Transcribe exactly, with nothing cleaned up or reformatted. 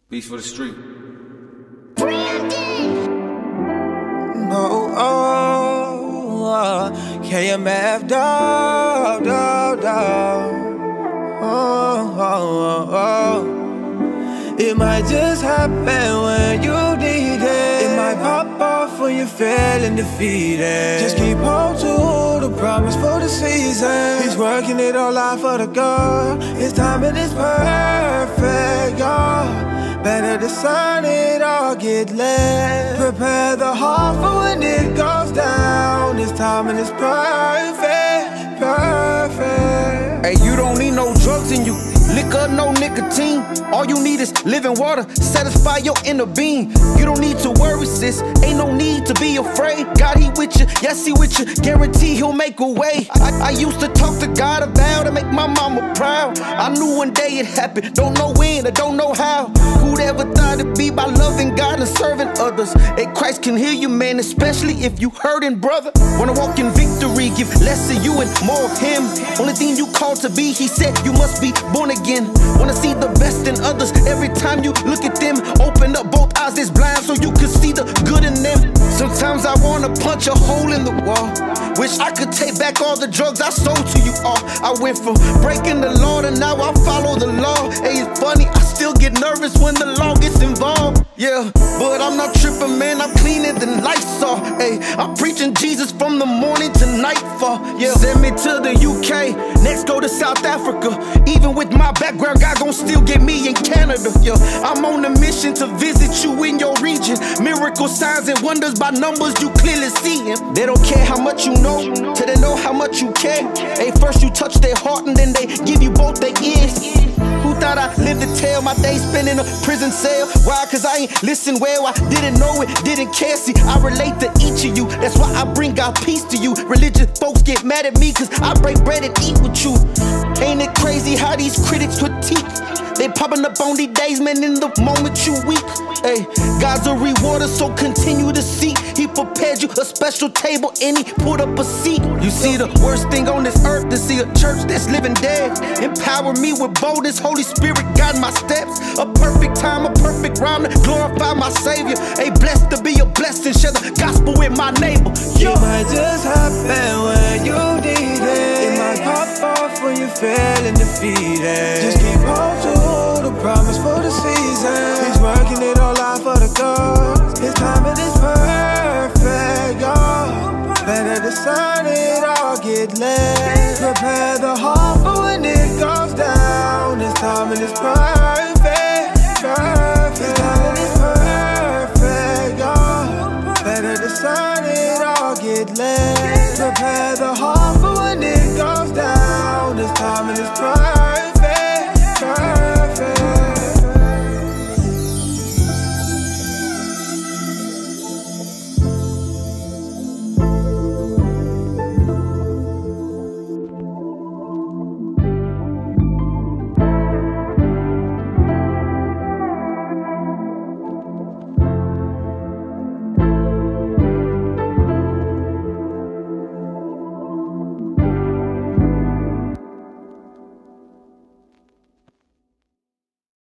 Beats for the street. No, oh, uh, K M F, dog, dog, dog. Oh, oh, oh, oh. It might just happen when you need it. It might pop off when you're feeling defeated. Just keep on to the promise for the season. He's working it all out for the girl. His timing is perfect, y'all. Better discern it or get left. Prepare the heart for when it goes down. This timing is perfect, perfect. Hey, you don't need no drugs in you. Liquor, no nicotine. All you need is living water, satisfy your inner being. You don't need to worry, sis. Ain't no need to be afraid. God, he with you, yes, he with you. Guarantee he'll make a way. I, I used to talk to God about to make my mama proud. I knew one day it happened. Don't know when, I don't know how. Who'd ever thought it'd be by loving God and serving others? Hey, Christ can hear you, man, especially if you hurting, brother. Wanna walk in victory, give less of you and more of him. Only thing you called to be, he said you must be born again. Wanna see the best in others. Every time you look at them, open up both eyes that's blind so you can see the good in them. Sometimes I wanna punch a hole in the wall. Wish I could take back all the drugs I sold to you all. I went from breaking the law to now I follow the law. Hey, it's funny, I still get nervous when the law gets involved. Yeah, but I'm not tripping, man, I'm cleaner than Lysol. Hey, I'm preaching Jesus from the morning to nightfall. Yeah, send me to the U K, next go to South Africa. Even with my background, God gon' still get me in Canada. Yeah, I'm on a mission to visit you in your region. Miracle signs and wonders by numbers you clearly see him. They don't care how much you know, till they know how much you care. Hey, first you touch their heart and then they give you both their ears. Who thought I lived to tell my day spent in a prison cell? Why? Cause I ain't listen well, I didn't know it, didn't care. See, I relate to each of you, that's why I bring God peace to you. Religious folks get mad at me cause I break bread and eat with you. Ain't it crazy how these critics critique? They popping up on these days, man, in the moment you weak. Hey, God's a rewarder, so continue to seek. He prepared you a special table and he put up a seat. You see, the worst thing on this earth to see a church that's living dead. Empower me with boldness, Holy Spirit guide my steps. A perfect time, a perfect rhyme to glorify my Savior. Hey, blessed to be a blessing, share the gospel with my neighbor. Yo. It might just happen when you need it. It might pop off when you're feeling defeated. Just keep on to the promise for the season. He's working it all out for the girl. His timing is perfect, y'all. Better discern it or get left. Prepare the heart for when it goes down. His timing is perfect, perfect. His timing is perfect, y'all. Better discern it or get left. Prepare the heart for when it goes down. His timing is perfect.